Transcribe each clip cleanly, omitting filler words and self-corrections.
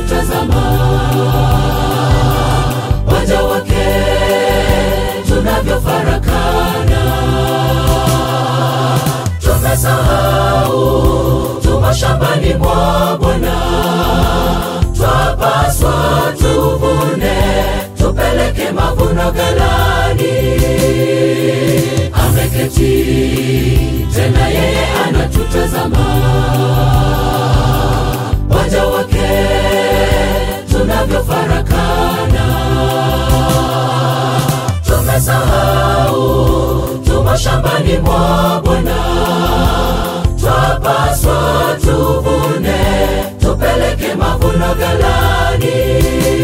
anatutazama. Waja wake tunavyofarakana, tumesahau tumo shambani mwa Bwana. Twapaswa tuvune, tupeleke mavuno ghalani. Ameketi tena, yeye anatutazama. Waja wake tunavyofarakana, tumesahau tumo shambani mwa Bwana. Twapaswa tuvune, tupeleke mavuno ghalani.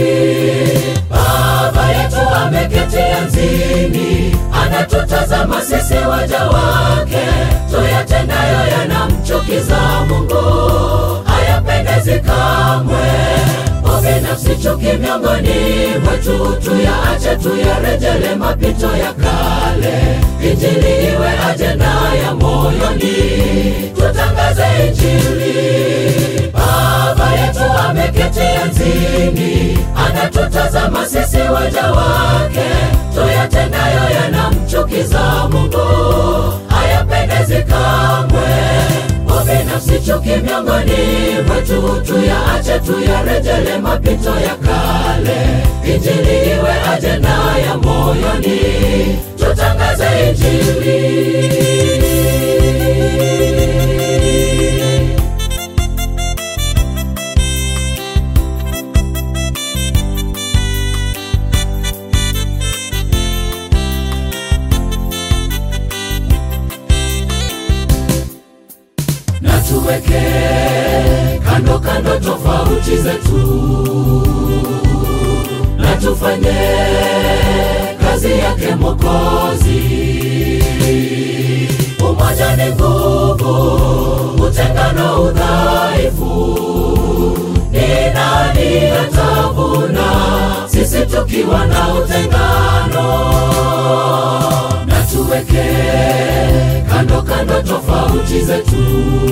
Baba yetu ameketi enzini, anatutazama sisi waja wake. Tuyatendayo yanamchukiza Mungu, hayapendezi kamwe. Ubinafsi, chuki miongoni mwetu tuyaache, tuyarejele mapito ya kale. Injili iwe ajenda ya moyoni, tutangaze Injili. Baba yetu ameketi enzini, anatutazama sisi waja wake. Tuyatendayo yanamchukiza Mungu, hayapendezi kamwe. Ubinafsi, chuki miongoni mwetu tuyaache, tuyarejele mapito ya kale. Injili iwe ajenda ya moyoni, tutangaze Injili. Na tuweke kando kando tofauti zetu, na tufanye kazi yake Mwokozi. Umoja ni nguvu, utengano udhaifu. Ni nani atavuna sisi tukiwa na utengano? Na tuweke kando kando tofauti zetu,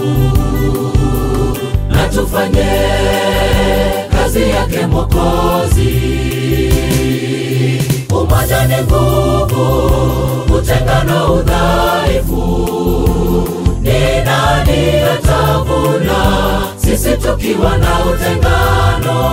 na tufanye kazi yake Mwokozi. Umoja ni nguvu, utengano udhaifu. Ni nani atavuna sisi tukiwa na utengano?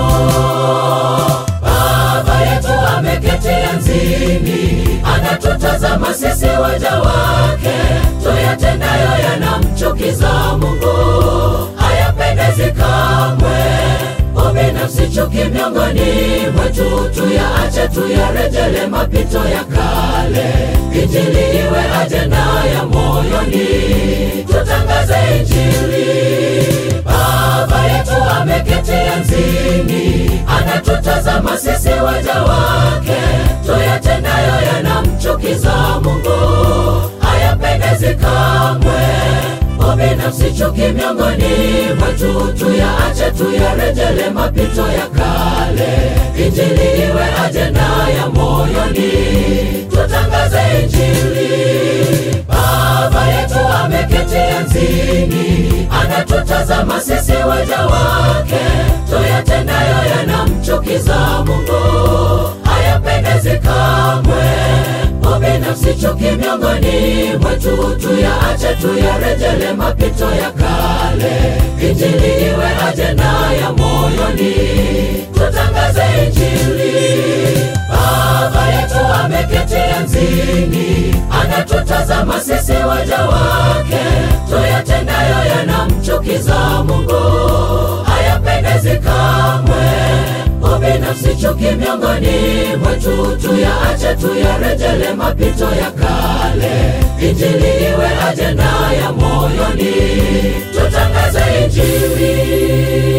Baba yetu ameketi enzini, anatutazama sisi waja wake. Tuyatendayo yanamchukiza Mungu, hayapendezi kamwe. Ubinafsi, chuki miongoni mwetu tuyaache, tuyarejele mapito ya kale. Injili iwe ajenda ya moyoni, tutangaze Injili. Baba yetu ameketi enzini, anatutazama sisi waja wake. Tuyatendayo yanamchukiza Mungu, hayapendezi kamwe. Ubinafsi, chuki miongoni mwetu tuyaache, tuyarejele mapito ya kale. Injili iwe ajenda ya moyoni, tutangaze Injili. Baba yetu ameketi enzini, anatutazama sisi waja wake. Tuyatendayo yanamchukiza Mungu, hayapendezi kamwe. Ubinafsi, chuki miongoni mwetu tuyaache, tuyarejele mapito ya kale. Injili iwe ajenda ya moyoni, tutangaze Injili. Baba yetu ameketi enzini, anatutazama sisi waja wake. Tuyatendayo yanamchukiza Mungu, hayapendezi kamwe. Ubinafsi, chuki miongoni mwetu tuyaache, tuyarejele mapito ya kale. Injili iwe ajenda ya moyoni, tutangaze Injili.